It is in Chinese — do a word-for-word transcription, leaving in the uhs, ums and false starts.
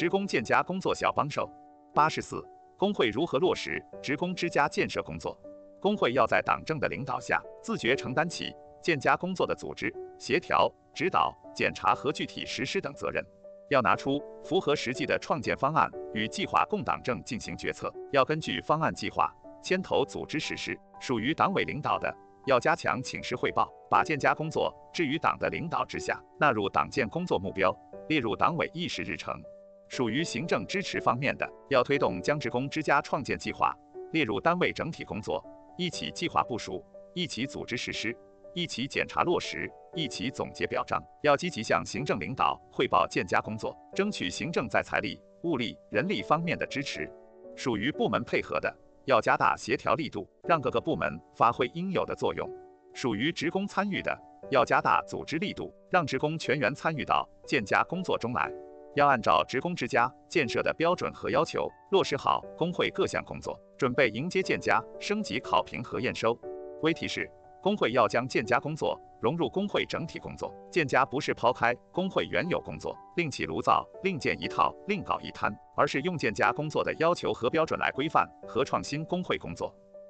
职工建家工作小帮手。八十四、工会如何落实职工之家建设工作？工会要在党政的领导下，自觉承担起建家工作的组织、协调、指导、检查和具体实施等责任。要拿出符合实际的创建方案与计划供党政进行决策。要根据方案计划牵头组织实施。属于党委领导的，要加强请示汇报，把建家工作置于党的领导之下，纳入党建工作目标，列入党委议事日程。属于行政支持方面的，要推动将职工之家创建计划列入单位整体工作，一起计划部署，一起组织实施，一起检查落实，一起总结表彰。要积极向行政领导汇报建家工作，争取行政在财力、物力、人力方面的支持。属于部门配合的，要加大协调力度，让各个部门发挥应有的作用。属于职工参与的，要加大组织力度，让职工全员参与到建家工作中来。要按照职工之家建设的标准和要求，落实好工会各项工作，准备迎接建家升级考评和验收。微提示：工会要将建家工作融入工会整体工作，建家不是抛开工会原有工作，另起炉灶，另建一套，另搞一摊，而是用建家工作的要求和标准来规范和创新工会工作。